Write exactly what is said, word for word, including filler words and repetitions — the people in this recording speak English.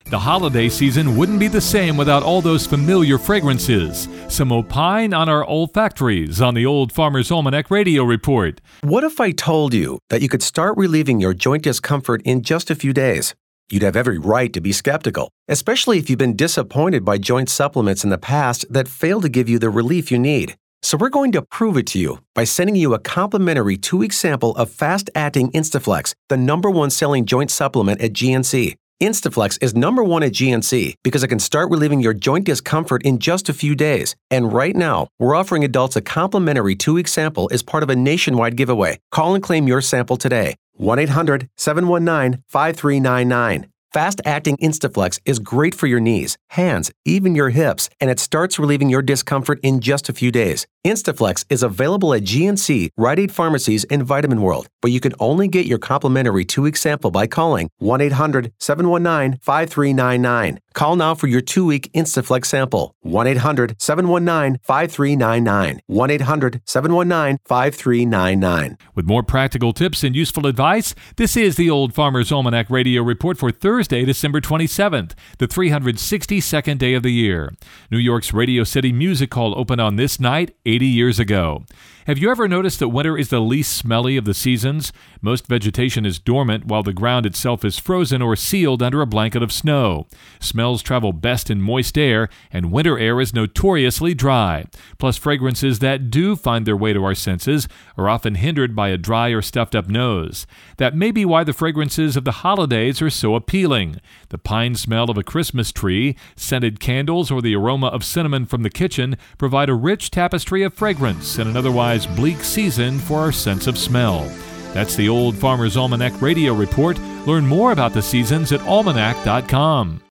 The holiday season wouldn't be the same without all those familiar fragrances. Some opine on our olfactories on the Old Farmer's Almanac Radio Report. What if I told you that you could start relieving your joint discomfort in just a few days? You'd have every right to be skeptical, especially if you've been disappointed by joint supplements in the past that fail to give you the relief you need. So we're going to prove it to you by sending you a complimentary two-week sample of fast-acting Instaflex, the number one selling joint supplement at G N C. Instaflex is number one at G N C because it can start relieving your joint discomfort in just a few days. And right now, we're offering adults a complimentary two-week sample as part of a nationwide giveaway. Call and claim your sample today. one eight hundred seven one nine five three nine nine. Fast-acting Instaflex is great for your knees, hands, even your hips, and it starts relieving your discomfort in just a few days. Instaflex is available at G N C, Rite Aid Pharmacies, and Vitamin World, but you can only get your complimentary two-week sample by calling one eight hundred seven one nine five three nine nine. Call now for your two-week Instaflex sample. one eight hundred seven one nine five three nine nine. one eight hundred seven one nine five three nine nine. With more practical tips and useful advice, this is the Old Farmer's Almanac Radio Report for Thursday, December twenty-seventh, the three hundred sixty-second day of the year. New York's Radio City Music Hall opened on this night eighty years ago. Have you ever noticed that winter is the least smelly of the seasons? Most vegetation is dormant while the ground itself is frozen or sealed under a blanket of snow. Smells travel best in moist air, and winter air is notoriously dry. Plus, fragrances that do find their way to our senses are often hindered by a dry or stuffed-up nose. That may be why the fragrances of the holidays are so appealing. The pine smell of a Christmas tree, scented candles, or the aroma of cinnamon from the kitchen provide a rich tapestry of fragrance in an otherwise bleak season for our sense of smell. That's the Old Farmer's Almanac Radio Report. Learn more about the seasons at almanac dot com.